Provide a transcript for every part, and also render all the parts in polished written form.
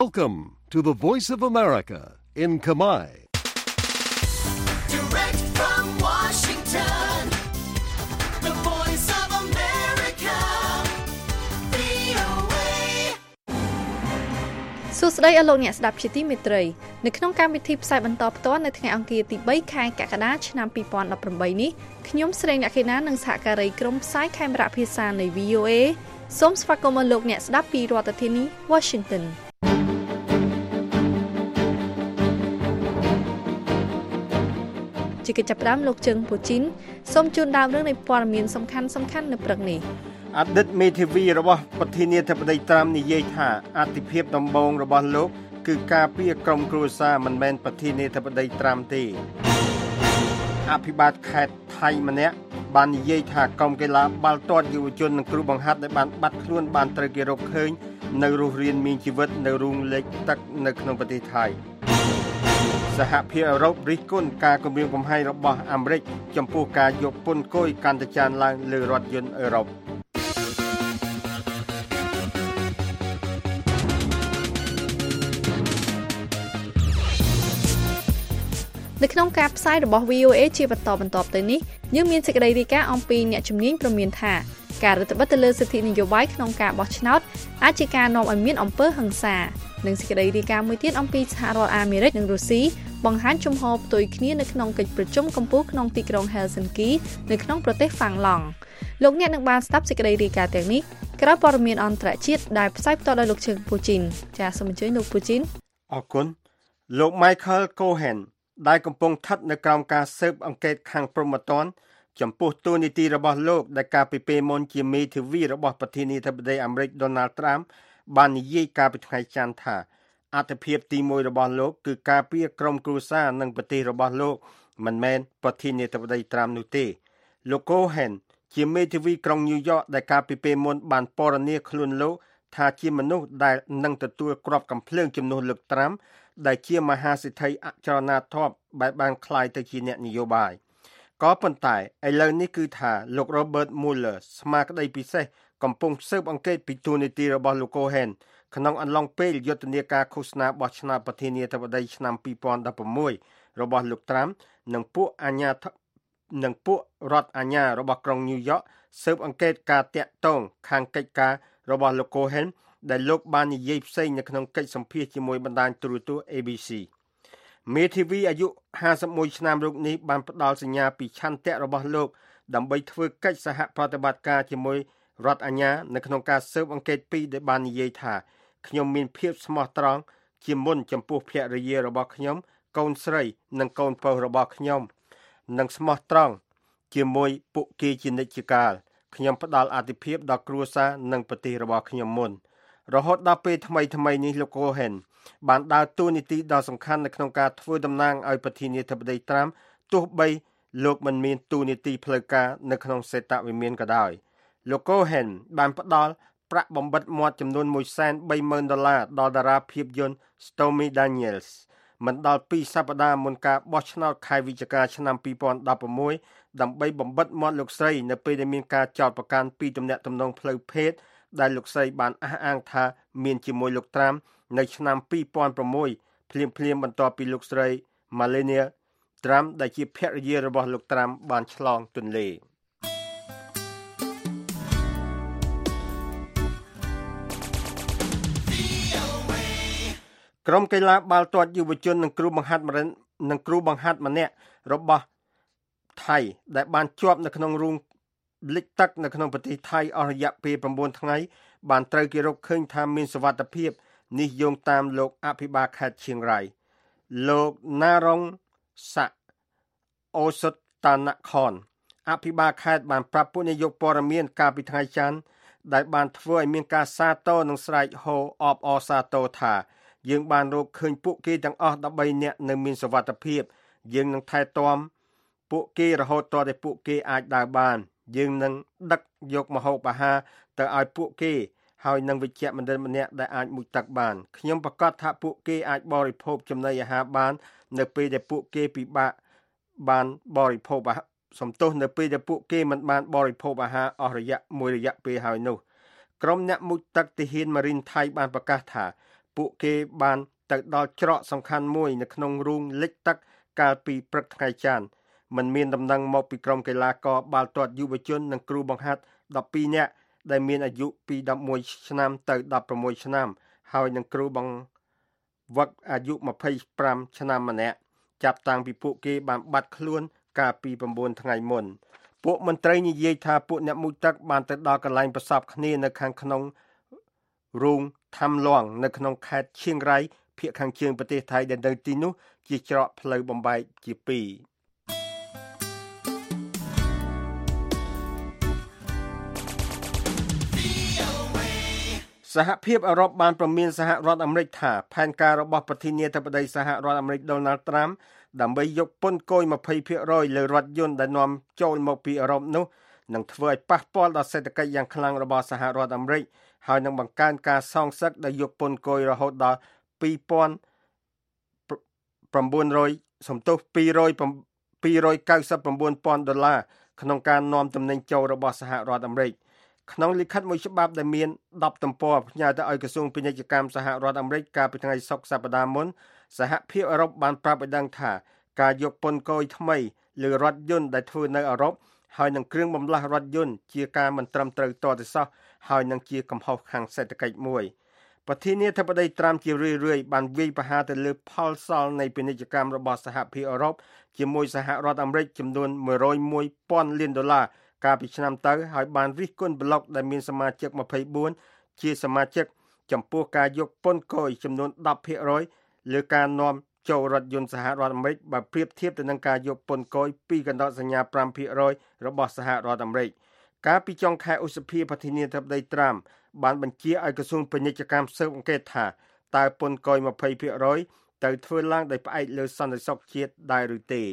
Welcome to the Voice of America in Khmer. Direct from Washington, the Voice of America, VOA. សួស្តីអស់លោកអ្នកស្ដាប់ជាទីមេត្រីនៅក្នុងកម្មវិធីផ្សាយបន្តផ្ទាល់នៅថ្ងៃអង្គារទី3ខែកក្កដាឆ្នាំ2018នេះខ្ញុំស្រីអ្នកខេណានិងសហការីក្រុមផ្សាយខេមរៈភាសានៃ VOA សូមស្វាគមន៍លោកអ្នកស្ដាប់ពីរដ្ឋធានី Washingtonជាកិច្ចចាប់ផ្ដើមលោកជឹងពូជីនសូមជូនដើមរឿងនៃព័ត៌មានសំខាន់ៗនៅព្រឹកនេះអតីតមេធាវីរបស់ប្រធានាធិបតីត្រាំនិយាយថាអធិភាពដំបូងរបស់លោកគឺការពារក្រុមគ្រួសារមិនមែនប្រធានាធិបតីត្រាំទេអភិបាលខេត្តថៃម្នាក់បាននិយាយថាក្រុមកីឡាបាល់ទាត់យុវជននិងគ្រូបង្ហាត់ដែលបានបាត់ខ្លួនបានត្រូវគេរកឃើញនៅរស់រានមានជីវិតនៅរូងលេខទឹកនៅក្នុងប្រទេសថៃសហភាពអឺរ៉ុបរិះគន់ការគំរាមកំហែងរបស់អាមេរិកចំពោះការយកពន្ធគយកាន់តែច្រើនឡើងលើរថយន្តអឺរ៉ុបនៅក្នុងការផ្សាយរបស់ VOA ជាបន្តបន្ទាប់ទៅនេះយើងមានសេចក្តីរាយការណ៍អំពីអ្នកជំនាញព្រមានថាការរដ្ឋបတ်ទៅលើសិទ្ធិនយោបាយក្នុងការបោះឆ្នោតអាចជាការនាំឲ្យមានអំពើហិង្សានិងសេចក្តីរាយការណ៍មួយទៀតអំពីសហរដ្ឋអាមេរិកនិងរុស្ស៊ីបង្ហាញជំហរផ្ទុយគ្នានៅក្នុងកិច្ចប្រជុំកំពូលក្នុងទីក្រុង Helsinki នៅក្នុងប្រទេសហ្វាំងឡង់លោកអ្នកនឹងបានស្ដាប់សេចក្តីរាយការណ៍ទាំងនេះក្រោយព័ត៌មានអន្តរជាតិដែលផ្សាយផ្ទាល់ដោយលោកជើងពូជីនចាសសូមអញ្ជើញលោកពូជីនអរគុណលោក Michael Cohen ដែលកំពុងស្ថិតនៅក្រោមការស៊ើបអង្កេតខាងព្រហ្មទណ្ឌចំពោះតួនាទីរបស់លោកដែលកាលពីពេលមុនជាមេធាវីរបស់ប្រធានាធិបតីអាមេរិក Donald Trump បាននិយាយកាលពីថ្ងៃច័ន្ទថាអត្ថប្រយោជន៍ទី1របស់លោកគឺការពារក្រុមគ្រួសារនិងប្រទេសរបស់លោកមិនមែនប្រធានាធិបតី Trump នោះទេលោក Cohen ជាមេធាវីក្រុង New York ដែលកាលពីពេលមុនបានពណ៌នាខ្លួនលោកថាជាមនុស្សដែលនឹងទទួលគ្រាប់កាំភ្លើងជំនួសលោក Trump ដែលជាមហាសេដ្ឋីអចលនទ្រព្យដែលបានក្លាយទៅជាអ្នកនយោបាយក៏ប៉ុន្តែឥឡូវនេះគឺថាលោក Robert Mueller ស្មារតីពិសេសកំពុងស៊ើបអង្កេតពីតួនាទីរបស់លោក Cohen ក្នុងអំឡុងពេលយុទ្ធនាការឃោសនាបោះឆ្នោតប្រធានាធិបតីឆ្នាំ2016របស់លោក Trump និងពួករដ្ឋអាជ្ញារបស់ក្រុង New York ស៊ើបអង្កេតការតាក់ទងខាងកិច្ចការរបស់លោក Cohen ដែលលោកបាននិយាយផ្សេងនៅក្នុងកិច្ចសម្ភាសន៍ជាមួយបណ្ដាញទូរទស្សន៍ ABC មេធាវីអាយុ51ឆ្នាំរូបនេះបានផ្ដល់សញ្ញាពីឆន្ទៈរបស់លោកដើម្បីធ្វើកិច្ចសហប្រតិបត្តិការជាមួយរដ្ឋអាជ្ញានៅក្នុងការស៊ើបអង្កេតពីដែលបាននិយាយថាខ្ញុំមានភាពស្មោះត្រង់ជាមុនចំពោះភរិយារបស់ខ្ញុំកូនស្រីនិងកូនប្រុសរបស់ខ្ញុំនិងស្មោះត្រង់ជាមួយពួកគេជានិច្ចកាលខ្ញុំផ្ដល់អាទិភាពដល់គ្រួសារនិងប្រទេសរបស់ខ្ញុំមុនរហូតដល់ពេលថ្មីនេះលោក Cohen បានដើរតួនាទីដ៏សំខាន់នៅក្នុងការធ្វើតំណាងឲ្យប្រធានាធិបតី Trump ទោះបីលោកមិនមានតួនាទីផ្លូវការនៅក្នុងសេតវិមានក៏ដោយលោក Cohen បានផ្ដល់ប្រាក់បំបិតមាត់ចំនួន$130,000ដល់តារាភាពយន្ត Stormy Daniels មិនដល់2សប្តាហ៍មុនការបោះឆ្នោតខែវិច្ឆិកាឆ្នាំ2016ដើម្បីបំបិតមាត់លោកស្រីនៅពេលដែលមានការចោទប្រកាន់ពីទំនាក់ទំនងផ្លូវភេទដែលលោកស្រីបានអះអាងថាមានជាមួយលោក Trump នៅឆ្នាំ2006ភ្លាមបន្ទាប់ពីលោកស្រី Melania Trump ដែលជាភរិយារបស់លោក Trump បានឆ្លងទន្លេក្រុមកីឡាបាល់ទាត់យុវជននិងគ្រូបង្ហាត់ម្នាក់របស់ថៃដែលបានជាប់នៅក្នុងរូងលិចទឹកនៅក្នុងប្រទេសថៃអស់រយៈពេល9ថ្ងៃបានត្រូវគេរកឃើញថាមានសុវត្ថិភាពនេះយោងតាមលោកអភិបាលខេត្តឈៀងរ៉ៃលោកណារុងសាក់អូសុតតានខនអភិបាលខេត្តបានប្រាប់ពួកនាយកព័ត៌មានកាលពីថ្ងៃច័ន្ទដែលបានធ្វើឲ្យមានការសាទរនិងស្រែកហូអបអរសាទរថាយើងបានរកឃើញពួកគេទាំងអស់13នាក់នៅមានសុវត្ថិភាពយើងនឹងថែទាំពួកគេរហូតទាល់តែពួកគេអាចដើរបានយើងនឹងដឹកយកម្ហូបអាហារទៅឲ្យពួកគេហើយនឹងវិជ្ជបណ្ឌិតម្នាក់ដែលអាចមុជទឹកបានខ្ញុំប្រកាសថាពួកគេអាចបរិភោគចំណីអាហារបាននៅពេលដែលពួកគេពិបាកបានបរិភោគសំទោសនៅពេលដែលពួកគេមិនបានបរិភោគអាហារអស់រយៈពេលហើយនោះក្រុមអ្នកមុជទឹកទាហានម៉ារីនថៃបានប្រកាសថាពួកគេបានទៅដល់ច្រកសំខាន់មួយនៅក្នុងរូងលិចទឹកកាលពីព្រឹកថ្ងៃច័ន្ទមិនមានដំណឹងមកពីក្រុមកីឡាករបាល់ទាត់យុវជននិងគ្រូបង្ហាត់12នាក់ដែលមានអាយុពី11ឆ្នាំទៅ16ឆ្នាំហើយនិងគ្រូបង្វឹកអាយុ25ឆ្នាំម្នាក់ចាប់តាំងពីពួកគេបានបាត់ខ្លួនកាលពី9ថ្ងៃមុនពួកមន្ត្រីនិយាយថាពួកអ្នកមុជទឹកបានទៅដល់កន្លែងប្រសពគ្នានៅខាងក្នុងរូងថាំលងនៅក្នុងខេត្តឈៀងរ៉ៃភាគខាងជើងប្រទេសថៃដែលនៅទីនោះជាច្រកផ្លូវបំបែកជាពីរសហភាពអឺរ៉ុបបានប្រមានសហរដ្ឋអាមេរិកថាផែនការរបស់ប្រធានាធិបតីសហរដ្ឋអាមេរិក Donald Trump ដើម្បីយកពន្ធគយ 20% លើរថយន្តដែលនាំចូលមកពីអឺរ៉ុបនោះនឹងធ្វើឲ្យប៉ះពាល់ដល់សេដ្ឋកិច្ចយ៉ាងខ្លាំងរបស់សហរដ្ឋអាមេរិកហើយនឹងបង្កើនការសងសឹកដែលយកពន្ធគយរហូតដល់$299,000ក្នុងការនាំទំនិញចូលរបស់សហរដ្ឋអាមេរិកក្នុងលិខិតមួយច្បាប់ដែលមាន10ទំព័រផ្ញើទៅឲ្យក្រសួងពាណិជ្ជកម្មសហរដ្ឋអាមេរិកកាលពីថ្ងៃសុក្រសប្តាហ៍មុនសហភាពអឺរ៉ុបបានប្រាប់ឲ្យដឹងថាការយកពន្ធគយថ្មីលើរថយន្តដែលធ្វើនៅអឺរ៉ុបហើយនឹងគ្រឿងបន្លាស់រថយន្តជាការមិនត្រឹមត្រូវទាល់តែសោះហើយនឹងជាកំហុសខាងសេដ្ឋកិច្ចមួយប្រធានាធិបតីត្រាំជារឿយៗបានវាយប្រហារទៅលើផលសល់នៃពាណិជ្ជកម្មរបស់សហភាពអឺរ៉ុបជាមួយសហរដ្ឋអាមេរិកចំនួន$101,000 លានកាលពីឆ្នាំទៅហើយបានរិះគន់ប្លុកដែលមានសមាជិក24ជាសមាជិកចំពោះការយកពន្ធគយចំនួន 10% លើការនាំចូលរថយន្តសហរដ្ឋអាមេរិកបើប្រៀបធៀបទៅនឹងការយកពន្ធគយពីកណ្ដោសញ្ញា 5% របស់សហរដ្ឋអាមេរិកកាលពីចុងខែឧសភាប្រធានាធិបតីត្រាំបានបញ្ជាឲ្យក្រសួងពាណិជ្ជកម្មស៊ើបអង្កេតថាតើពន្ធគយ 20% ទៅធ្វើឡើងដោយផ្អែកលើសន្តិសុខជាតិដែរឬទេ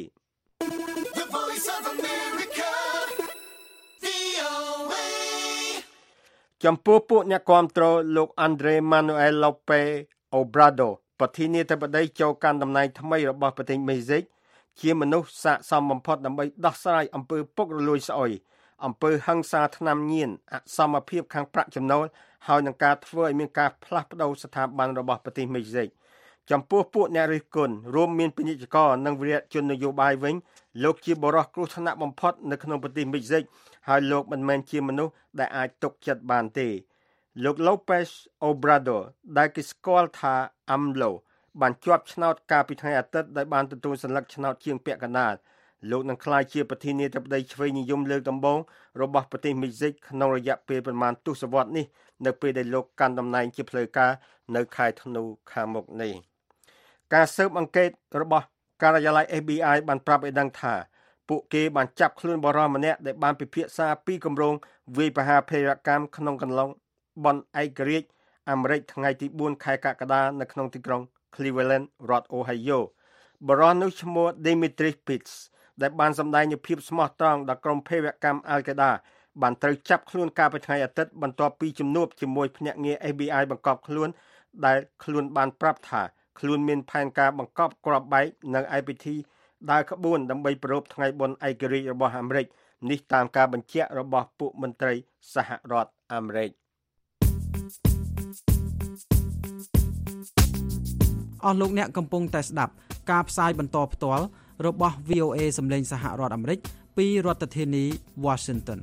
ចំពោះពួកអ្នកគាំទ្រលោក Andrés Manuel López Obrador ប្រធានាធិបតីចូលកាន់តំណែងថ្មីរបស់ប្រទេសមេហ្សិកជាមនុស្សស័ក្តិសមបំផុតដើម្បីដោះស្រាយអំពើពុករលួយស្អុយអំពើហិង្សាថ្នាំញៀនអសមភាពខាងប្រាក់ចំណូលហើយនឹងការធ្វើឲ្យមានការផ្លាស់ប្ដូរស្ថាប័នរបស់ប្រទេសមេហ្សិកចំពោះពួកអ្នករិះគន់រួមមានពាណិជ្ជករនិងវិរៈជននយោបាយវិញលោកជាបរិសុទ្ធគ្រោះថ្នាក់បំផុតនៅក្នុងប្រទេសមេហ្សិកហើយលោកមិនមែនជាមនុស្សដែលអាចទុកចិត្តបានទេលោក López Obrador ដែលគេស្គាល់ថា AMLO បានជាប់ឆ្នោតកាលពីថ្ងៃអាទិត្យដោយបានទទួលសញ្ញាឆ្នោតជាងពាក់កណ្ដាលលោកនឹងក្លាយជាប្រធានាធិបតីឆ្វេងនិយមលើកដំបូងរបស់ប្រទេសមេហ្សិកក្នុងរយៈពេលប្រមាណទសវត្សរ៍នេះនៅពេលដែលលោកកាន់តំណែងជាផ្លូវការនៅខែធ្នូខាងមុខនេះការស៊ើបអង្កេតរបស់ការិយាល័យ FBI បានប្រាប់ឲ្យដឹងថាពួកគេបានចាប់ខ្លួនបរិសុទ្ធម្នាក់ដែលបានពិភាក្សាពីគម្រោងវាយប្រហារភេរកម្មក្នុងកន្លងបនឯករាជ្យអាមេរិកថ្ងៃទី4ខែកក្កដានៅក្នុងទីក្រុង Cleveland រដ្ឋ Ohio បរិសុទ្ធនោះឈ្មោះ Dimitri Pitts ដែលបានសម្ដែងនូវភាពស្មោះត្រង់ដល់ក្រុមភេរវកម្ម Al-Qaeda បានត្រូវចាប់ខ្លួនកាលពីថ្ងៃអាទិត្យបន្ទាប់ពីជំនួបជាមួយភ្នាក់ងារ FBI បង្កប់ខ្លួនដែលខ្លួនបានប្រាប់ថាខ្លួនមានផែនការបង្កប់គ្រាប់បែកនៅឯពិធីដើរក្បួនដើម្បីប្រារព្ធថ្ងៃបុណ្យឯករាជ្យរបស់អាមេរិកនេះតាមការបញ្ជាក់របស់ពួកមន្ត្រីសហរដ្ឋអាមេរិកអស់លោកអ្នកកំពុងតែស្ដាប់ការផ្សាយបន្តផ្ទាល់របស់ VOA សម្លេងសហរដ្ឋអាមេរិកពីរដ្ឋធានី Washington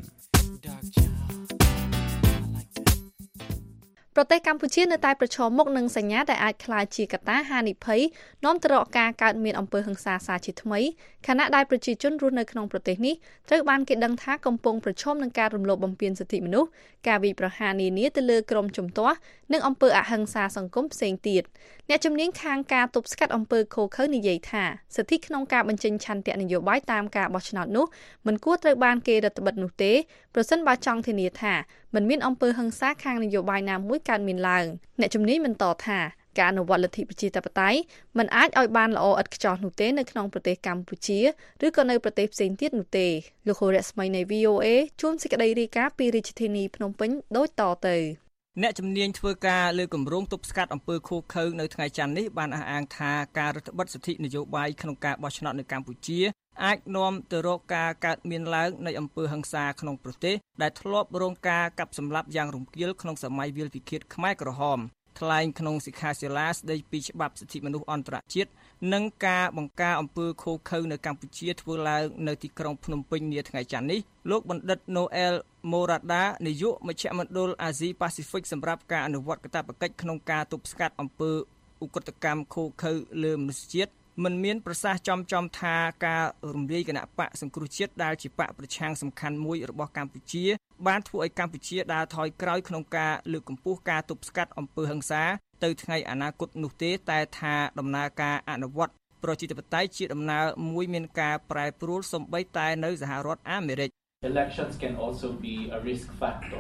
ប្រទេសកម្ពុជានៅតែប្រឈមមុខនឹងសញ្ញាដែលអាចក្លាយជាកត្តាហានិភ័យនាំទៅរកការកើតមានអំពើហិង្សាសាជាថ្មីខណៈដែលប្រជាជនរស់នៅក្នុងប្រទេសនេះត្រូវបានគេដឹងថាកំពុងប្រឈមនឹងការរំលោភបំពានសិទ្ធិមនុស្សការវាយប្រហារនានាទៅលើក្រុមជំទាស់និងអំពើអហិង្សាសង្គមផ្សេងទៀតអ្នកជំនាញខាងការទប់ស្កាត់អំពើឃោរឃៅនិយាយថាសិទ្ធិក្នុងការបញ្ចេញឆន្ទៈនយោបាយតាមការបោះឆ្នោតនោះមិនគួរត្រូវបានគេរឹតបន្តឹងនោះទេប្រសិនបើចង់ធានាថាមិនមានអំពើហិង្សាខាងនយោបាយណាមួយកើតមានឡើងអ្នកជំនាញបន្តថាការអនុវត្តលទ្ធិប្រជាធិបតេយ្យមិនអាចឲ្យបានល្អឥតខ្ចោះនោះទេនៅក្នុងប្រទេសកម្ពុជាឬក៏នៅប្រទេសផ្សេងទៀតនោះទេលោកហូរ៉ាស្មីនៃ VOA ជួនសេចក្តីរាយការណ៍ពីរាជធានីភ្នំពេញដូចតទៅអ្នកជំនាញធ្វើការលើគម្រោងទប់ស្កាត់អំពើឃោរឃៅនៅថ្ងៃច័ន្ទនេះបានអះអាងថាការរដ្ឋបិទសិទ្ធិនយោបាយក្នុងការបោះឆ្នោតនៅកម្ពុជាអាចនាំទៅរកការកើតមានឡើងនៃអំពើហិង្សាក្នុងប្រទេសដែលធ្លាប់រងការកាប់សម្លាប់យ៉ាងរង្គាលក្នុងសម័យវាលពិឃាតខ្មែរក្រហមថ្លែងក្នុងសិក្ខាសាលាស្ដីពីច្បាប់សិទ្ធិមនុស្សអន្តរជាតិនិងការបង្ការអំពើឃោរឃៅនៅកម្ពុជាធ្វើឡើងនៅទីក្រុងភ្នំពេញនាថ្ងៃច័ន្ទនេះលោកបណ្ឌិត Noel Morada នាយកមជ្ឈមណ្ឌលអាស៊ីប៉ាស៊ីហ្វិកសម្រាប់ការអនុវត្តកាតព្វកិច្ចក្នុងការទប់ស្កាត់អំពើឧក្រិដ្ឋកម្មឃោរឃៅលើមនុស្សជាតិមិនមានប្រសាសន៍ចំថាការរំលាយគណៈបកសង្គ្រោះជាតិដែលជាបកប្រឆាំងសំខាន់មួយរបស់កម្ពុជាបានធ្វើឲ្យកម្ពុជាដើរថយក្រោយក្នុងការលើកកម្ពស់ការទប់ស្កាត់អំពើហិង្សាទៅថ្ងៃអនាគតនោះទេតែថាដំណើរការអនុវត្តប្រជាធិបតេយ្យជាដំណើរមួយមានការប្រែប្រួលសូម្បីតែនៅសហរដ្ឋអាមេរិក Elections can also be a risk factor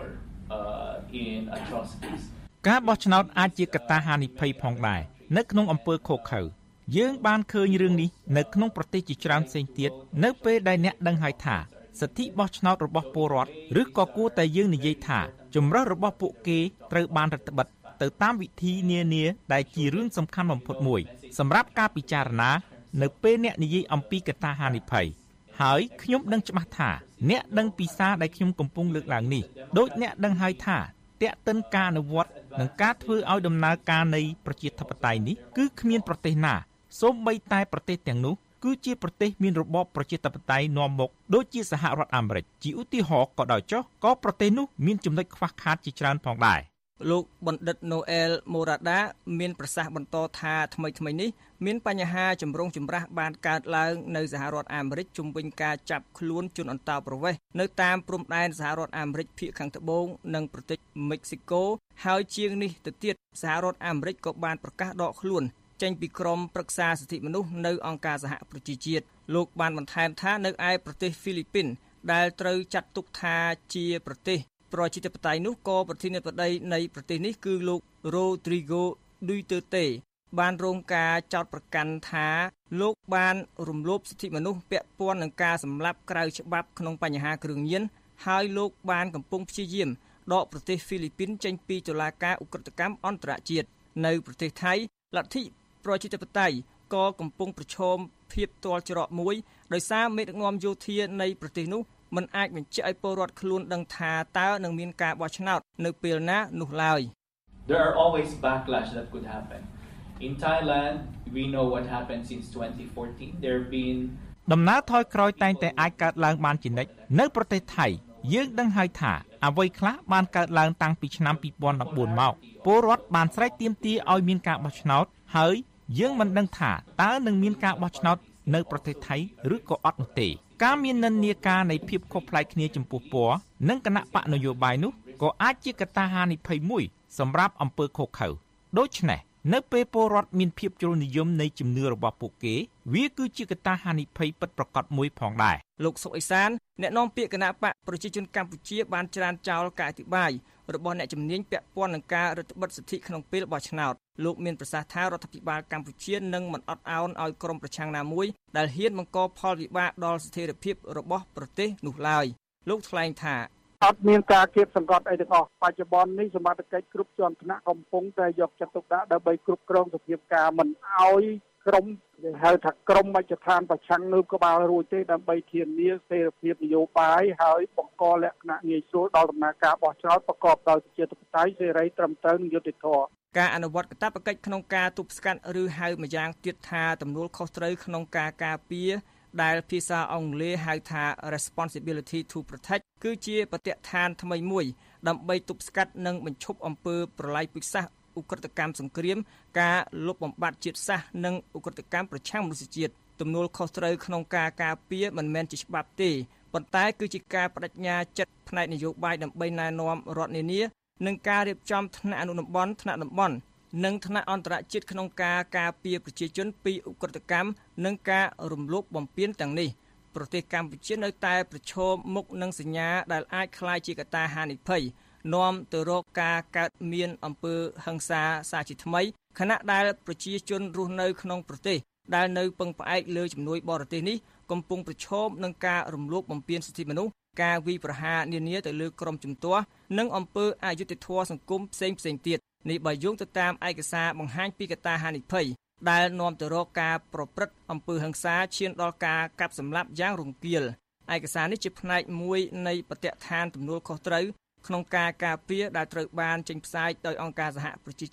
in atrocities ការបោះឆ្នោតអាចជាកត្តាហានិភ័យផងដែរនៅក្នុងអំពើឃោរឃៅយើងបានឃើញរឿងនេះនៅក្នុងប្រទេសជាច្រើនផ្សេងទៀតនៅពេលដែលអ្នកដឹងហើយថាសិទ្ធិបោះឆ្នោតរបស់ពលរដ្ឋឬក៏គួរតែយើងនិយាយថាជំរើសរបស់ពួកគេត្រូវបានរដ្ឋបិទទៅតាមវិធីនានាដែលជារឿងសំខាន់បំផុតមួយសម្រាប់ការពិចារណានៅពេលអ្នកនិយាយអំពីកត្តាហានិភ័យហើយខ្ញុំដឹងច្បាស់ថាអ្នកដឹងពីសារដែលខ្ញុំកំពុងលើកឡើងនេះដូចអ្នកដឹងហើយថាតាក់ទិនការអនុវត្តនិងការធ្វើឲ្យដំណើរការនៃប្រជាធិបតេយ្យនេះគឺគ្មានប្រទេសណាសូម្បីតែប្រទេសទាំងនោះគឺជាប្រទេសមានរបបប្រជាធិបតេយ្យនាំមុខដូចជាសហរដ្ឋអាមេរិកជាឧទាហរណ៍ក៏ដោយចុះក៏ប្រទេសនោះមានចំណុចខ្វះខាតជាច្រើនផងដែរលោកបណ្ឌិត Noel Morada មានប្រសាសន៍បន្តថាថ្មីនេះមានបញ្ហាចម្រូងចម្រាសបានកើតឡើងនៅសហរដ្ឋអាមេរិកជុំវិញការចាប់ខ្លួនជនអន្តោប្រវេសន៍នៅតាមព្រំដែនសហរដ្ឋអាមេរិកភាគខាងត្បូងនិងប្រទេសមិចស៊ីកូហើយជាងនេះទៅទៀតសហរដ្ឋអាមេរិកក៏បានប្រកាសដកខ្លួនចេញពីក្រមប្រឹក្សាសិទ្ធិមនុស្សនៅអង្គការសហប្រជាជាតិលោកបានបន្ថែមថានៅឯប្រទេសហ្វីលីពីនដែលត្រូវចាត់ទុកថាជាប្រទេសប្រជាធិបតេយ្យនោះក៏ប្រធានាធិបតីនៃប្រទេសនេះគឺលោក Rodrigo Duterte បានរងការចោទប្រកាន់ថាលោកបានរំលោភសិទ្ធិមនុស្សពាក់ព័ន្ធនឹងការសម្លាប់ក្រៅច្បាប់ក្នុងបញ្ហាគ្រឿងញៀនហើយលោកបានកំពុងព្យាយាមដកប្រទេសហ្វីលីពីនចេញពីតុលាការឧក្រិដ្ឋកម្មអន្តរជាតិនៅប្រទេសថៃលទ្ធិប្រជាធិបតេយ្យក៏កំពុងប្រឈមភាពទាល់ច្រកមួយដោយសារមេដឹកនាំយោធានៃប្រទេសនោះមិនអាចបញ្ជាក់ឲ្យពលរដ្ឋខ្លួនដឹងថាតើនឹងមានការបោះឆ្នោតនៅពេលណានោះឡើយ There are always backlash that could happen. In Thailand, we know what happened since 2014. There have been ដំណើរថយក្រោយតែងតែអាចកើតឡើងបានជានិច្ចនៅប្រទេសថៃយើងដឹងហើយថាអ្វីខ្លះបានកើតឡើងតាំងពីឆ្នាំ2014មកពលរដ្ឋបានស្រែកទាមទារឲ្យមានការបោះឆ្នោតហើយយើងមិនដឹងថាតើនឹងមានការបោះឆ្នោតនៅប្រទេសថៃឬក៏អត់នោះទេការមាននិន្នាការនៃភាពខុសប្លែកគ្នាចំពោះពណ៌និងគណៈបកនយោបាយនោះក៏អាចជាកត្តាហានិភ័យមួយសម្រាប់អំពើឃោរឃៅដូច្នេះនៅពេលពលរដ្ឋមានភាពជ្រុលនិយមនៃជំនឿរបស់ពួកគេវាគឺជាកត្តាហានិភ័យពិតប្រាកដមួយផងដែរលោកសុកអេសានអ្នកនាំពាក្យគណៈបកប្រជាជនកម្ពុជាបានច្រានចោលការអធិប្បាយរបស់អ្នកជំនាញពាក់ព័ន្ធនឹងការរដ្ឋបិទសិទ្ធិក្នុងពេលបោះឆ្នោតលោកមានប្រសាសន៍ថារដ្ឋាភិបាលកម្ពុជានឹងមិនអត់ឱនឲ្យក្រុមប្រឆាំងណាមួយដែលហ៊ានបង្កផលវិបាកដល់ស្ថិរភាពរបស់ប្រទេសនោះឡើយលោកថ្លែងថាអត់មានការគៀបសង្កត់អីទាំងអស់បច្ចុប្បន្ននេះសមត្ថកិច្ចគ្រប់ជាន់ថ្នាក់កំពុងតែយកចិត្តទុកដាក់ដើម្បីគ្រប់គ្រងសភាពការមិនឲ្យក្រុមហៅថាក្រុមមជ្ឈដ្ឋានប្រឆាំងនៅក្បាលរួចទេដើម្បីធានាស្ថិរភាពនយោបាយហើយបង្កលក្ខណៈងាយស្រួលដល់ដំណើរការបោះឆ្នោតប្រកបដោយប្រជាធិបតេយ្យសេរីត្រឹមត្រូវនិងយុត្តិធម៌ការអនុវត្តកាតព្វកិច្ចក្នុងការទប់ស្កាត់ឬហៅម្យ៉ាងទៀតថាទំនួលខុសត្រូវក្នុងការការពារដែលភាសាអង់គ្លេសហៅថា responsibility to protect គឺជាបទដ្ឋានថ្មីមួយដើម្បីទប់ស្កាត់និងបញ្ឈប់អំពើប្រល័យពូជសាសន៍ឧក្រិដ្ឋកម្មសង្គ្រាមការលុបបំបាត់ជាតិសាសន៍និងឧក្រិដ្ឋកម្មប្រឆាំងមនុស្សជាតិទំនួលខុសត្រូវក្នុងការការពារមិនមែនជាច្បាប់ទេប៉ុន្តែគឺជាការបដិញ្ញាចិត្តផ្នែកនយោបាយដើម្បីណែនាំរដ្ឋនានានិងការរៀបចំថ្នាក់អនុតំបន់ថ្នាក់តំបន់និងថ្នាក់អន្តរជាតិក្នុងការការពារប្រជាជនពីឧក្រិដ្ឋកម្មនិងការរំលោភបំពានទាំងនេះប្រទេសកម្ពុជានៅតែប្រឈមមុខនឹងសញ្ញាដែលអាចក្លាយជាកត្តាហានិភ័យនាំទៅរកការកើតមានអំពើហិង្សាសាជាថ្មីខណៈដែលប្រជាជនរស់នៅក្នុងប្រទេសដែលនៅពឹងផ្អែកលើជំនួយបរទេសនេះកំពុងប្រឈមនឹងការរំលោភបំពានសិទ្ធិមនុស្សការវាយប្រហារនានាទៅលើក្រុមជំទាស់និងអំពើអយុត្តិធម៌សង្គមផ្សេងទៀតនេះបើយោងទៅតាមឯកសារបង្ហាញពីកត្តាហានិភ័យដែលនាំទៅរកការប្រព្រឹត្តអំពើហិង្សាឈានដល់ការកាប់សម្លាប់យ៉ាងរង្គាលឯកសារនេះជាផ្នែកមួយនៃបទដ្ឋានទំនួលខុសត្រូវក្នុងការការពារដែលត្រូវបានចេញផ្សាយដោយអង្គការសហប្រជាជាតិ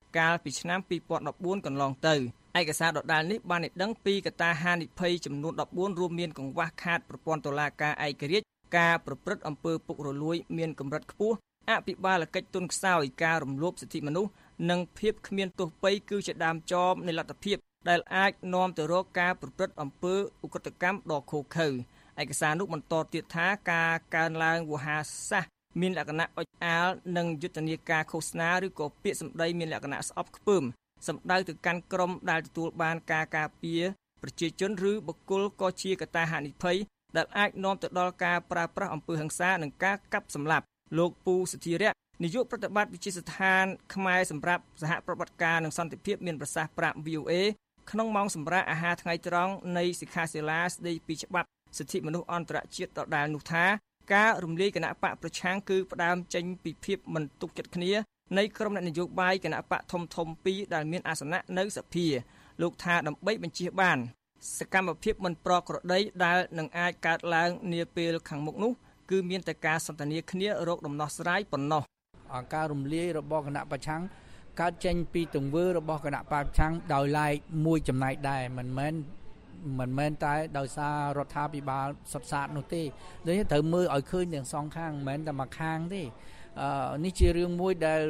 កាលពីឆ្នាំ2014កន្លងទៅឯកសារដដែលនេះបានឲ្យដឹងពីកត្តាហានិភ័យចំនួន14រួមមានកង្វះខាតប្រព័ន្ធតុលាការឯករាជ្យការប្រព្រឹត្តអំពើពុករលួយមានកម្រិតខ្ពស់អភិបាលកិច្ចទុនខ្សោយការរំលោភសិទ្ធិមនុស្សនិងភាពគ្មានទោសពៃគឺជាដើមចមនៃលទ្ធភាពដែលអាចនាំទៅរកការប្រព្រឹត្តអំពើឧក្រិដ្ឋកម្មដ៏ឃោរឃៅឯកសារនោះបន្តទៀតថាការកើនឡើងវោហារសាស្ត្រមានលក្ខណៈអុចអាលនិងយុទ្ធនាការឃោសនាឬក៏ពាក្យសម្ដីមានលក្ខណៈស្អប់ខ្ពើមសម្ដៅទៅកាន់ក្រុមដែលទទួលបានការការពារប្រជាជនឬបុគ្គលក៏ជាកត្តាហានិភ័យដែលអាចនាំទៅដល់ការប្រើប្រាស់អំពើហិង្សានិងការកាប់សម្លាប់លោកពូសុធិរៈនាយកប្រតិបត្តិវិទ្យាស្ថានខ្មែរសម្រាប់សហប្រតិបត្តិការនិងសន្តិភាពមានប្រសាសន៍ប្រាប់ VOA ក្នុងម៉ោងសម្រាប់អាហារថ្ងៃត្រង់នៃសិក្ខាសាលាស្ដីពីច្បាប់សិទ្ធិមនុស្សអន្តរជាតិដដែលនោះថាការរំលាយគណៈបកប្រឆាំងគឺផ្ដើមចេញពីភាពមិនទុកចិត្តគ្នានៃក្រុមអ្នកនយោបាយគណៈបកធំពីរដែលមានអាសនៈនៅសភាលោកថាដើម្បីបញ្ជៀសបានសកម្មភាពមិនប្រក្រតីដែលនឹងអាចកើតឡើងនាពេលខាងមុខនោះគឺមានតែការសន្ទនាគ្នារកដំណោះស្រាយប៉ុណ្ណោះការរំលាយរបស់គណៈប្រឆាំងកើតចេញពីទង្វើរបស់គណៈបកប្រឆាំងដោយឡែកមួយចំណែកដែរមិនមែនតែដោយសាររដ្ឋាភិបាលសុទ្ធសាធនោះទេដូចនេះត្រូវមើលឲ្យឃើញទាំងសងខាងមិនមែនតែមួយខាងទេនេះជារឿងមួយដែល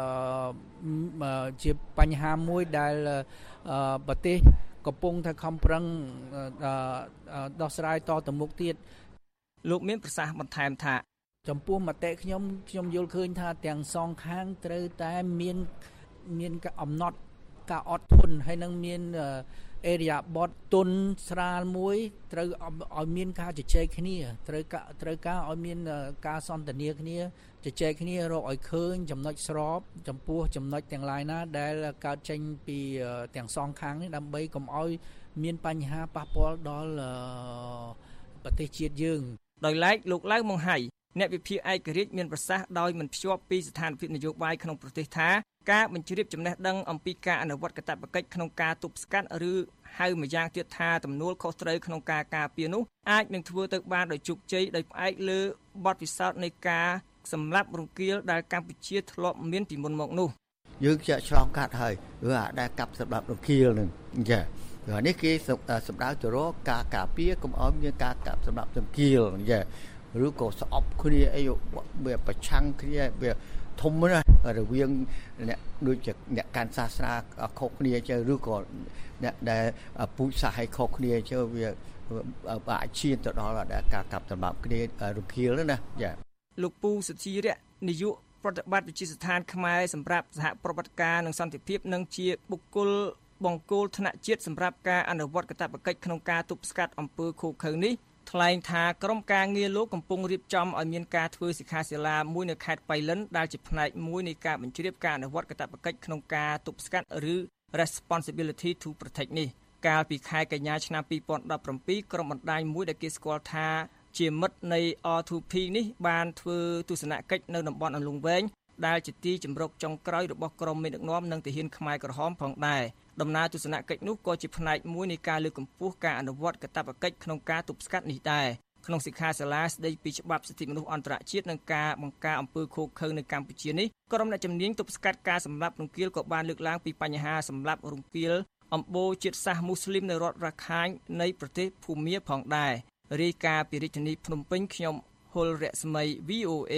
ជាបញ្ហាមួយដែលប្រទេសកំពុងតែខំប្រឹងដោះស្រាយតទៅមុខទៀតលោកមានប្រសាសន៍បន្ថែមថាចំពោះមតិខ្ញុំយល់ឃើញថាទាំងសងខាងត្រូវតែមានការអំណត់ការអត់ធន់ហើយនឹងមានអេរិយាបថទុនស្រាលមួយត្រូវឲ្យមានការជជែកគ្នាត្រូវការឲ្យមានការសន្ទនាគ្នាជជែកគ្នារកឲ្យឃើញចំណុចស្របចំពោះចំណុចទាំងឡាយណាដែលកើតចេញពីទាំងសងខាងនេះដើម្បីកុំឲ្យមានបញ្ហាប៉ះពាល់ដល់ប្រទេសជាតិយើងដោយឡែកលោកឡៅម៉ុងហៃអ្នកវិភាគឯករាជ្យមានប្រសាសន៍ដោយមិនភ្ជាប់ពីស្ថានភាពនយោបាយក្នុងប្រទេសថាការបញ្ជ្រាបចំណេះដឹងអំពីការអនុវត្តកាតព្វកិច្ចក្នុងការទប់ស្កាត់ឬហៅម្យ៉ាងទៀតថាទំនួលខុសត្រូវក្នុងការការពារនោះអាចនឹងធ្វើទៅបានដោយជោគជ័យដោយផ្អែកលើបទពិសោធន៍នៃការសម្លាប់រង្គាលដែលកម្ពុជាធ្លាប់មានពីមុនមកនោះយើងជាឆ្លងកាត់ហើយឬអាចដែលកាប់សម្លាប់រង្គាលនឹងចា៎នេះគេសម្ដៅទៅរកការការពារកុំឲ្យមានការកាប់សម្លាប់រង្គាលចា៎ឬក៏ស្អប់គ្នាអីវាប្រឆាំងគ្នាវាធំណាស់រវាងអ្នកដូចជាអ្នកកាន់សាសនាខុសគ្នាទៅឬក៏អ្នកដែលពូជសាសន៍ឲ្យខុសគ្នាទៅវាអាចឈានទៅដល់ការកាប់សម្លាប់គ្នារង្គាលណាចា៎លោកពូសុធិរៈនាយកប្រតិបត្តិវិទ្យាស្ថានខ្មែរសម្រាប់សហប្រតិបត្តិការនិងសន្តិភាពនិងជាបុគ្គលបង្គោលថ្នាក់ជាតិសម្រាប់ការអនុវត្តកាតព្វកិច្ចក្នុងការទប់ស្កាត់អំពើឃោរឃៅនេះថ្លែងថាក្រុមការងារលោកកំពុងរៀបចំឲ្យមានការធ្វើសិក្ខាសាលាមួយនៅខេត្តបៃលិនដែលជាផ្នែកមួយនៃការបញ្ជ្រាបការអនុវត្តកាតព្វកិច្ចក្នុងការទប់ស្កាត់ឬ Responsibility to Protect នេះកាលពីខែកញ្ញាឆ្នាំ2017ក្រុមបណ្ដាញមួយដែលគេស្គាល់ថាជាមិត្តនៃ R2P នេះបានធ្វើទស្សនកិច្ចនៅតំបន់អន្លង់វែងដែលជាទីជម្រកចុងក្រោយរបស់ក្រុមមេដឹកនាំនិងទាហានខ្មែរក្រហមផងដែរដំណើរទស្សនកិច្ចនោះក៏ជាផ្នែកមួយនៃការលើកកម្ពស់ការអនុវត្តកាតព្វកិច្ចក្នុងការទប់ស្កាត់នេះដែរក្នុងសិក្ខាសាលាស្ដីពីច្បាប់សិទ្ធិមនុស្សអន្តរជាតិនិងការបង្ការអំពើឃោរឃៅនៅកម្ពុជានេះក្រុមអ្នកជំនាញទប់ស្កាត់ការសម្លាប់រង្គាលក៏បានលើកឡើងពីបញ្ហាសម្លាប់រង្គាលអំបូរជាតិសាសន៍មូស្លីមនៅរដ្ឋរខាញនៃប្រទេសភូមាផងដែររាយការណ៍ពីរាជធានីភ្នំពេញខ្ញុំហុលរស្មី VOA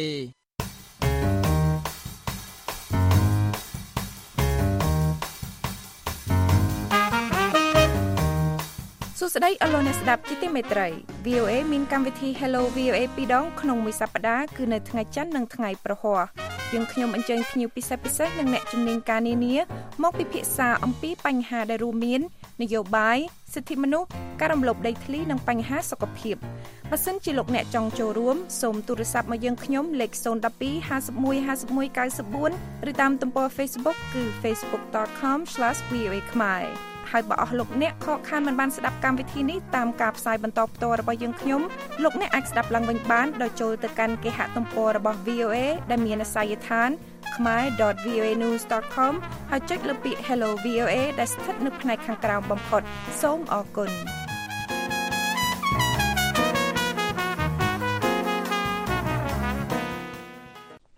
សួស្តីអស់លោកអ្នកស្ដាប់ជាទីមេត្រី VOA មានកម្មវិធី Hello VOA ពីរដងក្នុងមួយសប្តាហ៍គឺនៅថ្ងៃច័ន្ទនិងថ្ងៃប្រហ័សយើងខ្ញុំអញ្ជើញភ្ញៀវពិសេសនិងអ្នកជំនាញការនានាមកពិភាក្សាអំពីបញ្ហាដែលរួមមាននយោបាយសិទ្ធិមនុស្សការរំលោភដីធ្លីនិងបញ្ហាសុខភាពបើសិនជាលោកអ្នកចង់ចូលរួមសូមទូរស័ព្ទមកយើងខ្ញុំលេខ012 51 51 94ឬតាមទំព័រ Facebook គឺ facebook.com/voa khmerហើយបើអស់លោកអ្នកខកខានមិនបានស្ដាប់កម្មវិធីនេះតាមការផ្សាយបន្តផ្ទាល់របស់យើងខ្ញុំលោកអ្នកអាចស្ដាប់ឡើងវិញបានដោយចូលទៅកាន់គេហទំព័ររបស់ VOA ដែលមានអាសយដ្ឋាន khmer.voanews.com ហើយចុចលើពាក្យ Hello VOA ដែលស្ថិតនៅផ្នែកខាងក្រោមបំផុតសូមអរគុណ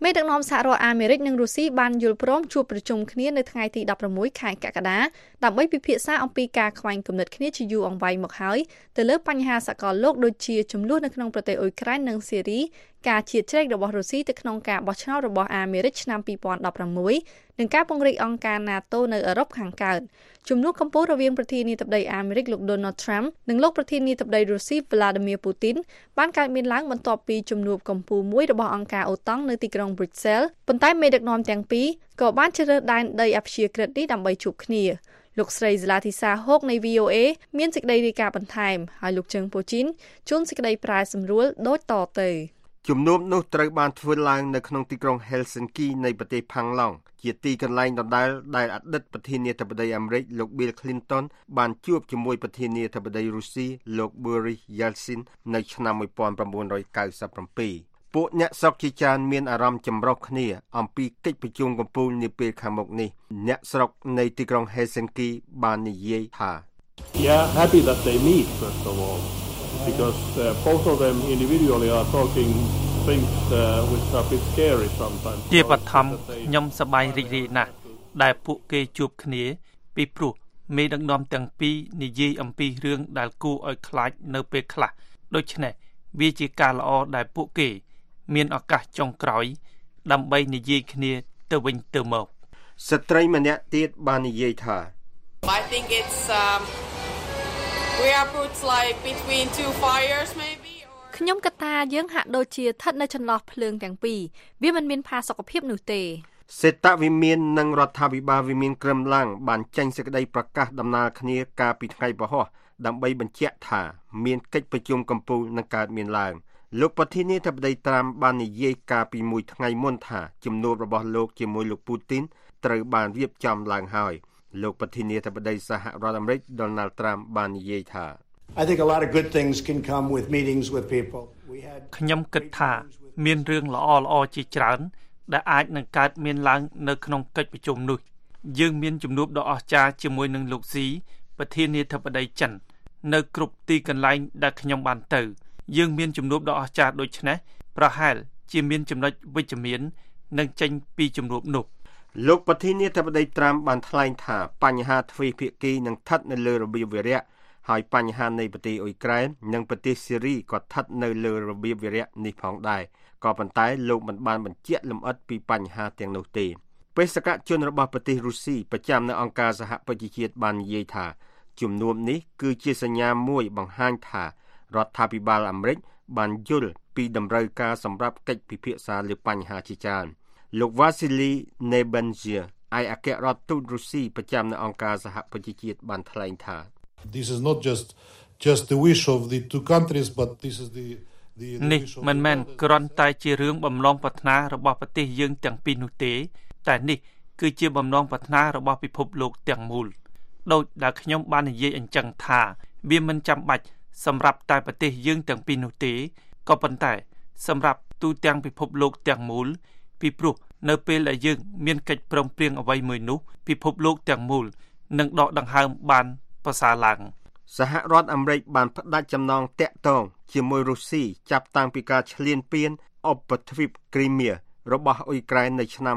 មេដឹកនាំសហរដ្ឋអាមេរិកនិងរុស្ស៊ីបានយល់ព្រមជួបប្រជុំគ្នានៅថ្ងៃទី16ខែកក្កដាដើម្បីពិភាក្សាអំពីការខ្វែងគំនិតគ្នាជាយូរអង្វែងមកហើយទៅលើបញ្ហាសកលលោកដូចជាជម្លោះនៅក្នុងប្រទេសអ៊ុយក្រែននិងស៊េរីការជ្រៀតជ្រែករបស់រុស្ស៊ីទៅក្នុងការបោះឆ្នោតរបស់អាមេរិកឆ្នាំ2016និងការពង្រីកអង្គការ NATO នៅអឺរ៉ុបខាងកើតជំនួបកម្ពុជារវាងប្រធានាធិបតីអាមេរិកលោក Donald Trump និងលោកប្រធានាធិបតីរុស្ស៊ី Vladimir Putin បានកើតមានឡើងបន្ទាប់ពីជំនួបកម្ពុជាមួយរបស់អង្គការអូតុងនៅទីក្រុង Brussels ប៉ុន្តែមេដឹកនាំទាំងពីរក៏បានជ្រើសរើសដែនដីអព្យាក្រឹតនេះដើម្បីជួបគ្នាលោកស្រីហ្សឡាធីសាហុកនៃ VOA មានសេចក្តីរាយការណ៍បន្ថែមហើយលោកជើងពូជីនជួនសេចក្តីប្រែសម្រួលដូចតទៅជំនុំនោះត្រូវបានធ្វើឡើងនៅក្នុងទីក្រុង Helsinki នៃប្រទេសផាំងឡង់ជាទីកន្លែងដដែលដែលអតីតប្រធានាធិបតីអាមេរិកលោក Bill Clinton បានជួបជាមួយប្រធានាធិបតីរុស្ស៊ីលោក Boris Yeltsin នៅឆ្នាំ1997ពួកអ្នកស្រុកជាច្រើនមានអារម្មណ៍ចម្រុះគ្នាអំពីកិច្ចប្រជុំកំពូលនាពេលខាងមុខនេះអ្នកស្រុកនៃទីក្រុង Helsinki បាននិយាយថា Yeah, happy that they meet first of all because both of them individually are talking things which are a bit scary sometimes ជាបឋមខ្ញុំសប្បាយរីករាយណាស់ដែលពួកគេជួបគ្នាពីព្រោះមេដឹកនាំទាំងពីរនិយាយអំពីរឿងដែលគួរឲ្យខ្លាចនៅពេលខ្លះដូច្នេះវាជាការល្អដែលពួកគេមានឱកាសចុងក្រោយដើម្បីនិយាយគ្នាទៅវិញទៅមកស្ត្រីម្នាក់ទៀតបាននិយាយថា I think it's we are put like between two fires maybe ខ្ញុំគិតថាយើងហាក់ដូចជាស្ថិតនៅចន្លោះភ្លើងទាំងពីរវាមិនមានផាសុកភាពនោះទេសេតវិមាននិងរដ្ឋាភិបាលវិមានក្រឹមឡាំងបានចេញសេចក្តីប្រកាសដំណើរគ្នាកាលពីថ្ងៃពហុដើម្បីបញ្ជាក់ថាមានកិច្ចប្រជុំកំពូលនឹងកើតមានឡើងលោកប្រធានាធិបតីត្រាំបាននិយាយកាលពីមួយថ្ងៃមុនថាជំនួបរបស់លោកជាមួយលោកពូទីនត្រូវបានរៀបចំឡើងហើយលោកប្រធានាធិបតីសហរដ្ឋអាមេរិក Donald Trump បាននិយាយថា I think a lot of good things can come with meetings with people. ខ្ញុំគិតថាមានរឿងល្អៗជាច្រើនដែលអាចនឹងកើតមានឡើងនៅក្នុងកិច្ចប្រជុំនោះយើងមានជំនួបដ៏អស្ចារ្យជាមួយនឹងលោកស៊ីប្រធានាធិបតីចិននៅគ្រប់ទីកន្លែងដែលខ្ញុំបានទៅយើងមានជំនួបដ៏អស្ចារ្យដូចនេះប្រហែលជាមានចំណុចវិជ្ជមាននឹងចេញពីជំនួបនោះលោកប្រធានាធិបតីត្រាំបានថ្លែងថាបញ្ហាទ្វេភាគីនឹងស្ថិតនៅលើរបៀបវារៈហើយបញ្ហានៃប្រទេសអ៊ុយក្រែននិងប្រទេសស៊េរីក៏ស្ថិតនៅលើរបៀបវារៈនេះផងដែរក៏ប៉ុន្តែលោកមិនបានបញ្ជាក់លម្អិតពីបញ្ហាទាំងនោះទេបេសកជនរបស់ប្រទេសរុស្ស៊ីប្រចាំនៅអង្គការសហប្រជាជាតិបាននិយាយថាជំនួបនេះគឺជាសញ្ញាមួយបង្ហាញថារដ្ឋាភិបាលអាមេរិកបានយល់ពីតម្រូវការសម្រាប់កិច្ចពិភាក្សាលើបញ្ហាជាច្រើនលោក Vasily Nebensia ឯកអគ្គរដ្ឋទូតរុស្ស៊ីប្រចាំនៅអង្គការសហប្រជាជាតិបានថ្លែងថា This is not just the wish of the two countries but this is the នេះមិនមែនគ្រាន់តែជារឿងបំណងប្រាថ្នារបស់ប្រទេសយើងទាំងពីរនោះទេតែនេះគឺជាបំណងប្រាថ្នារបស់ពិភពលោកទាំងមូលដោយដែលខ្ញុំបាននិយាយអញ្ចឹងថាវាមិនចាំបាច់សម្រាប់តែប្រទេសយើងទាំងពីរនោះទេក៏ប៉ុន្តែសម្រាប់ទូទាំងពិភពលោកទាំងមូលពីព្រោះនៅពេលដែលយើងមានកិច្ចព្រមព្រៀងអ្វីមួយនោះពិភពលោកទាំងមូលនឹងដកដង្ហើមបានប្រសើរឡើងសហរដ្ឋអាមេរិកបានផ្ដាច់ចំណងតាក់ទងជាមួយរុស្ស៊ីចាប់តាំងពីការឈ្លានពានឧបទ្វីបគ្រីមៀរបស់អ៊ុយក្រែននៅឆ្នាំ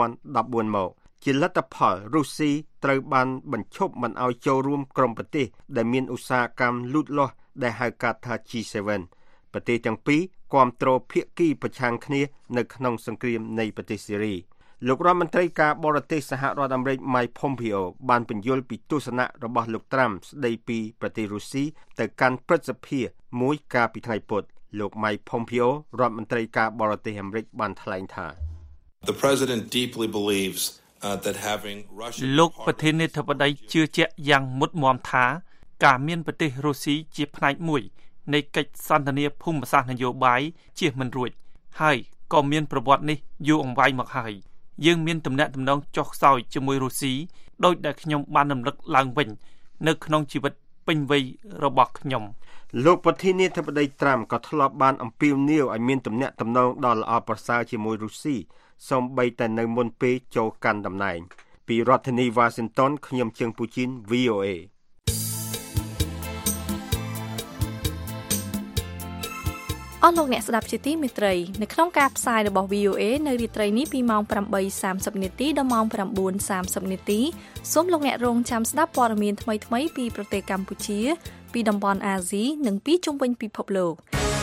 2014មកជាលទ្ធផលរុស្ស៊ីត្រូវបានបញ្ឈប់មិនឲ្យចូលរួមក្រុមប្រទេសដែលមានឧស្សាហកម្មលូតលាស់ដែលហៅកាត់ថា G7 ប្រទេសទាំងពីរគាំទ្រភាគីប្រឆាំងគ្នានៅក្នុងសង្គ្រាមនៃប្រទេសស៊េរីលោករដ្ឋមន្ត្រីការបរទេសសហរដ្ឋអាមេរិក Mike Pompeo បានពន្យល់ពីទស្សនៈរបស់លោក Trump ស្ដីពីប្រទេសរុស្ស៊ីទៅកាន់ព្រឹទ្ធសភាមួយកាលពីថ្ងៃពុធលោក Mike Pompeo រដ្ឋមន្ត្រីការបរទេសអាមេរិកបានថ្លែងថា The president deeply believes that having Russia លោកប្រធានាធិបតីជឿជាក់យ៉ាងមុតមាំថាការមានប្រទេសរុស្ស៊ីជាផ្នែកមួយនៃកិច្ចសន្ទនាភូមិសាស្ត្រនយោបាយជៀសមិនរួចហើយក៏មានប្រវត្តិនេះយូរអង្វែងមកហើយយើងមានទំនាក់ទំនងចុះខ្សោយជាមួយរុស្ស៊ីដោយដែលខ្ញុំបានរំលឹកឡើងវិញនៅក្នុងជីវិតពេញវ័យរបស់ខ្ញុំលោកប្រធានាធិបតីត្រាំក៏ធ្លាប់បានអំពាវនាវឲ្យមានទំនាក់ទំនងដ៏ល្អប្រសើរជាមួយរុស្ស៊ីសូម្បីតែនៅមុនពេលចូលកាន់តំណែងពីរដ្ឋធានី Washington ខ្ញុំជើងពូជីន VOA អស់លោកអ្នកស្ដាប់ជាទីមេត្រីនៅក្នុងការផ្សាយរបស់ VOA នៅរាត្រីនេះពីម៉ោង 8:30 នាទីដល់ម៉ោង 9:30 នាទីសូមលោកអ្នករងចាំស្ដាប់ព័ត៌មានថ្មីៗពីប្រទេសកម្ពុជាពីតំបន់អាស៊ីនិងពីជុំវិញពិភពលោក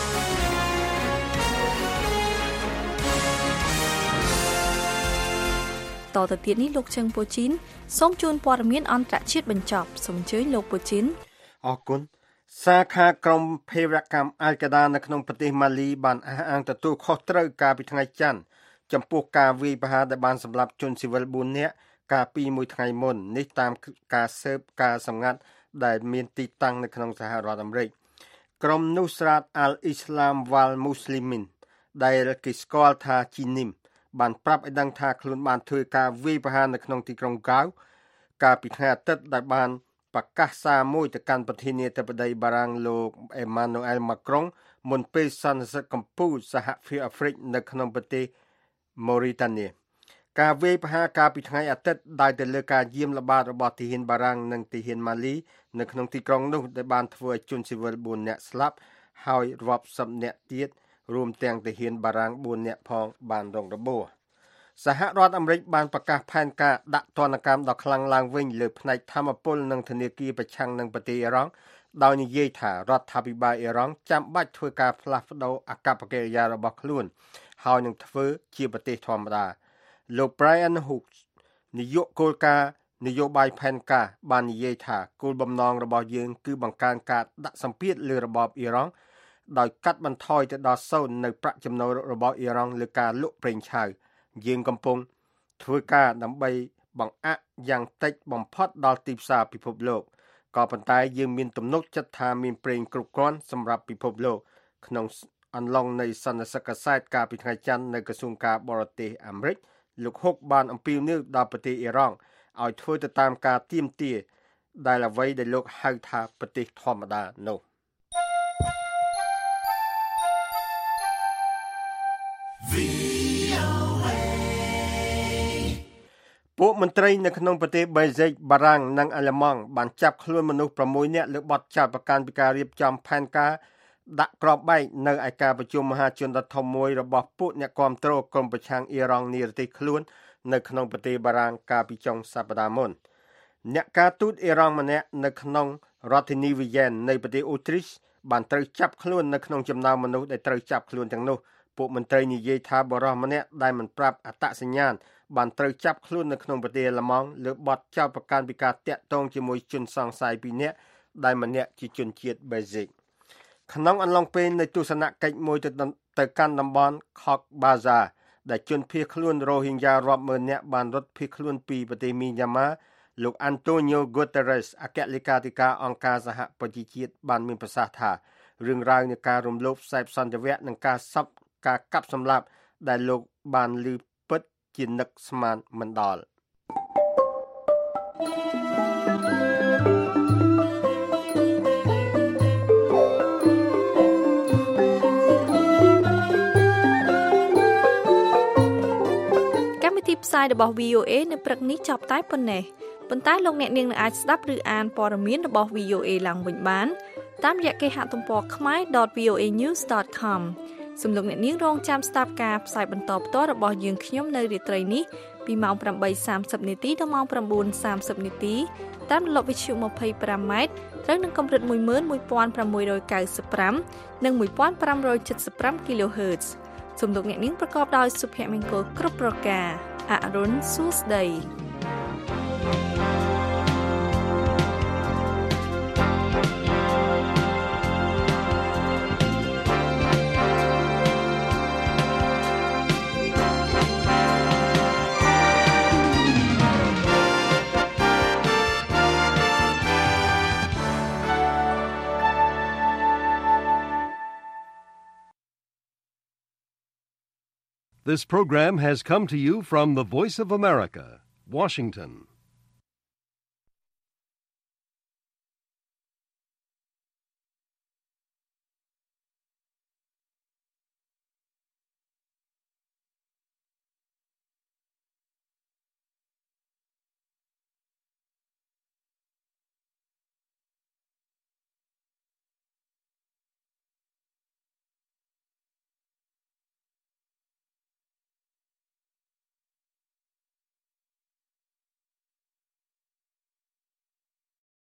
តទៅទៀតនេះលោកជឹងពូជីនសូមជូនព័ត៌មានអន្តរជាតិបញ្ចប់សូមអញ្ជើញលោកពូជីនអរគុណសាខាក្រុមភេរវកម្មអាល់កាដានៅក្នុងប្រទេសម៉ាលីបានអះអាងទទួលខុសត្រូវកាលពីថ្ងៃច័ន្ទចំពោះការវាយប្រហារដែលបានសម្លាប់ជនស៊ីវិល4នាក់កាលពីមួយថ្ងៃមុននេះតាមការស៊ើបការសម្ងាត់ដែលមានទីតាំងនៅក្នុងសហរដ្ឋអាមេរិកក្រុមនូស្រាតអាល់អ៊ីស្លាមវ៉ាល់មូស្លីមីនដែលគេស្គាល់ថាជីនីមបានប្រាប់ឲ្យដឹងថាខ្លួនបានធ្វើការវាយប្រហារនៅក្នុងទីក្រុងហ្គាវកាលពីថ្ងៃអាទិត្យដែលបានប្រកាសសារមួយទៅកាន់ប្រធានាធិបតីបារាំងលោកអេម៉ានូអែលម៉ាក្រុងមុនពេលសន្និសីទកម្ពុជាសហភាពអាហ្វ្រិកនៅក្នុងប្រទេសម៉ូរីតានីការវាយប្រហារកាលពីថ្ងៃអាទិត្យដែលទៅលើការយាមល្បាតរបស់ទាហានបារាំងនិងទាហានម៉ាលីនៅក្នុងទីក្រុងនោះដែលបានធ្វើឲ្យជនស៊ីវិល4នាក់ស្លាប់ហើយរាប់សិបនាក់ទៀតរួមទាំងទាហានបារាំង4នាក់ផងបានរងរបួសសហរដ្ឋអាមេរិកបានប្រកាសផែនការដាក់ទណ្ឌកម្មដ៏ខ្លាំងឡើងវិញលើផ្នែកថាមពលនិងធនាគារប្រឆាំងនឹងប្រទេសអ៊ីរ៉ង់ដោយនិយាយថារដ្ឋាភិបាលអ៊ីរ៉ង់ចាំបាច់ធ្វើការផ្លាស់ប្តូរអាកប្បកិរិយារបស់ខ្លួនហើយនឹងធ្វើជាប្រទេសធម្មតាលោក Brian Hook នាយកគោលការណ៍នយោបាយផែនការបាននិយាយថាគោលបំណងរបស់យើងគឺបង្កើនការដាក់សម្ពាធលើរបបអ៊ីរ៉ង់ដោយកាត់បន្ថយទៅដល់0នៅប្រាក់ចំណូលរបស់អ៊ីរ៉ង់លើការលក់ប្រេងឆៅយើងកំពុងធ្វើការដើម្បីបង្អាក់យ៉ាងតិចបំផុតដល់ទីផ្សារពិភពលោកក៏ប៉ុន្តែយើងមានទំនុកចិត្តថាមានប្រេងគ្រប់គ្រាន់សម្រាប់ពិភពលោកក្នុងអន្លង់នៃសន្និសីទកាសែតកាលពីថ្ងៃច័ន្ទនៅក្រសួងការបរទេសអាមេរិកលោកហុកបានអំពាវនាវដល់ប្រទេសអ៊ីរ៉ង់ឲ្យធ្វើទៅតាមការទាមទារដែលអ្វីដែលលោកហៅថាប្រទេសធម្មតានោះពួកមន្ត្រីនៅក្នុងប្រទេសបែលហ្សិកបារាំងនិងអាល្លឺម៉ង់បានចាប់ខ្លួនមនុស្ស6នាក់លើបទចោទប្រកាន់ពីការរៀបចំផែនការដាក់គ្រាប់បែកនៅឯការប្រជុំមហាជនដ៏ធំមួយរបស់ពួកអ្នកគាំទ្រក្រុមប្រឆាំងអ៊ីរ៉ង់និរទេសខ្លួននៅក្នុងប្រទេសបារាំងកាលពីចុងសប្តាហ៍មុនអ្នកការទូតអ៊ីរ៉ង់ម្នាក់នៅក្នុងរដ្ឋធានីវីយ៉ែននៃប្រទេសអូទ្រីសបានត្រូវចាប់ខ្លួននៅក្នុងចំណោមមនុស្សដែលត្រូវចាប់ខ្លួនទាំងនោះពួកមន្ត្រីនិយាយថាបរិសម្នាក់ដែលមិនប្រាប់អត្តសញ្ញាណបានត្រូវចាប់ខ្លួននៅក្នុងប្រទេសអាល្លឺម៉ង់លើបទចោទប្រកាន់ពីការតាក់ទងជាមួយជនសង្ស័យ2នាក់ដែលម្នាក់ជាជនជាតិបែលហ្សិកក្នុងអំឡុងពេលនៃទស្សនកិច្ចមួយទៅកាន់តំបន់ Cox's Bazar ដែលជនភៀសខ្លួនរ៉ូហីញ៉ារាប់ម៉ឺននាក់បានរត់ភៀសខ្លួនពីប្រទេសមីយ៉ាន់ម៉ាលោក Antonio Guterres អគ្គលេខាធិការអង្គការសហប្រជាជាតិបានមានប្រសាសន៍ថារឿងរ៉ាវនៃការរំលោភសេពសន្តិវៈនិងការកាប់សម្លាប់ដែលលោកបានឮពិតជានឹកស្មានមិនដល់កម្មវិធីផ្សាយរបស់ VOA នៅព្រឹកនេះចប់តែប៉ុណ្ណេះប៉ុន្តែលោកអ្នកនាងនឹងអាចស្ដាប់ឬអានព័ត៌មានរបស់ VOA ឡើងវិញបានតាមរយៈគេហទំព័រ khmer.voanews.com សូមលោកអ្នកនាងរងចាំស្ដាប់ការផ្សាយបន្តផ្ទាល់របស់យើងខ្ញុំនៅរាត្រីនេះពីម៉ោង 8:30 នាទីដល់ម៉ោង 9:30 នាទីតាមរលកវិទ្យុ 25 ម៉ែត្រត្រូវនឹងកម្រិត 11695 និង 1575 kHz សូមលោកអ្នកនាងប្រកបដោយសុភមង្គលគ្រប់ប្រការអរុនសួស្ដី This program has come to you from the Voice of America, Washington.